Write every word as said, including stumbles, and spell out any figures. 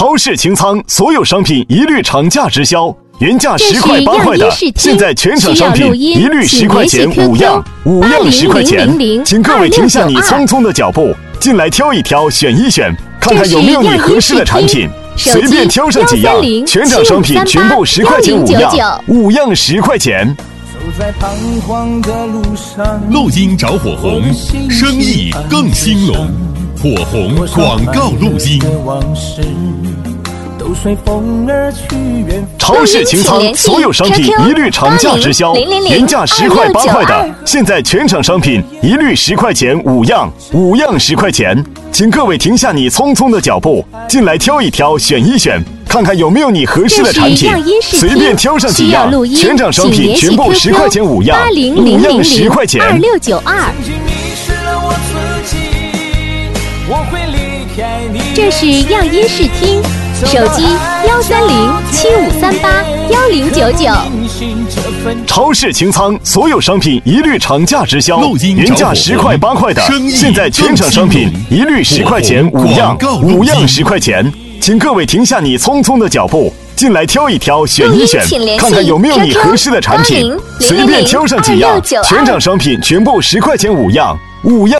超市清仓，所有商品一律涨价直销，原价十块八块的，现在全场商品一律十块钱五样，五样十块钱。请各位停下你匆匆的脚步，进来挑一挑，选一选，看看有没有你合适的产品，随便挑上几样，全场商品全部十块钱五样，五样十块钱。 在彷徨的路上， 录音找火红，生意更兴隆。火红广告录音。 超市清仓，所有商品一律涨价直销，原价十块八块的，现在全场商品一律十块钱五样，五样十块钱。请各位停下你匆匆的脚步，进来挑一挑，选一选，看看有没有你合适的产品，随便挑上几样，全场商品全部十块钱五样，五样十块钱。 二六九二。这是样音视听，手机幺三零七五三八幺零九九。 超市清仓，所有商品一律涨价直销，原价十块八块的，现在全场商品一律十块钱五样，五样十块钱。请各位停下你匆匆的脚步，进来挑一挑，选一选，看看有没有你合适的产品，随便挑上几样，全场商品全部十块钱五样，五样。